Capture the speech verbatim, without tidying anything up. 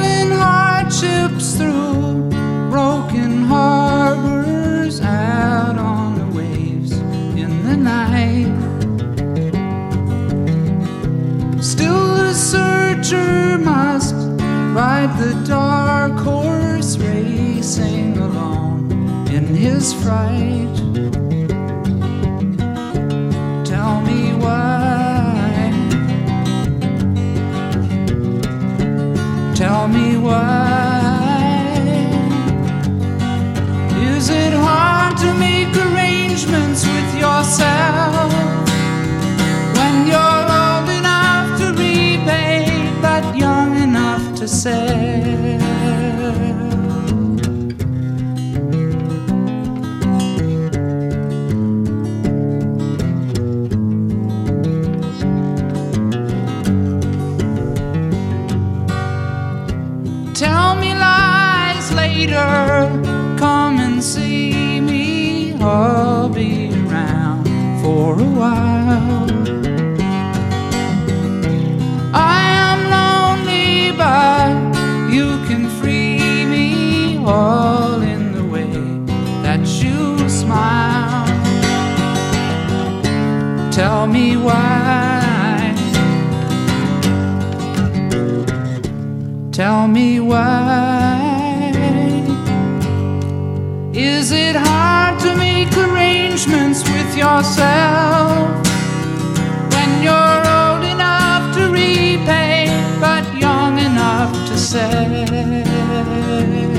sailing hardships through broken harbors, out on the waves in the night. Still the searcher must ride the dark horse, racing alone in his fright. Tell me why, tell me why. Is it hard to make arrangements with yourself when you're old enough to repay but young enough to sell? Tell me lies later, come and see me, I'll be around for a while. I am lonely, but you can free me, all in the way that you smile. Tell me why, tell me why. Is it hard to make arrangements with yourself when you're old enough to repay but young enough to sell?